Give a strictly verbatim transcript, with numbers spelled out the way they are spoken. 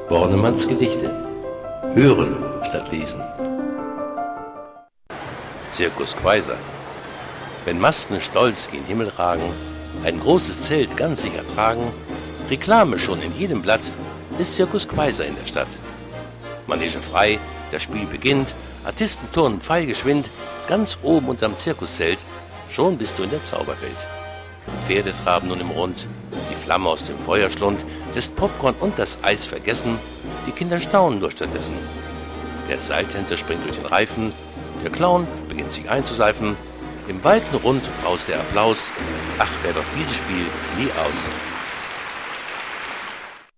Bornemanns Gedichte. Hören statt lesen. Zirkus Quaiser. Wenn Masten stolz gen Himmel ragen, ein großes Zelt ganz sicher tragen, Reklame schon in jedem Blatt, ist Zirkus Quaiser in der Stadt. Manege frei, das Spiel beginnt, Artisten turnen pfeilgeschwind, ganz oben unterm Zirkuszelt, schon bist du in der Zauberwelt. Pferde traben nun im Rund, die Flamme aus dem Feuerschlund lässt Popcorn und das Eis vergessen, die Kinder staunen nur stattdessen. Der Seiltänzer springt durch den Reifen, der Clown beginnt sich einzuseifen, im weiten Rund braust der Applaus, ach, wär doch dieses Spiel nie aus.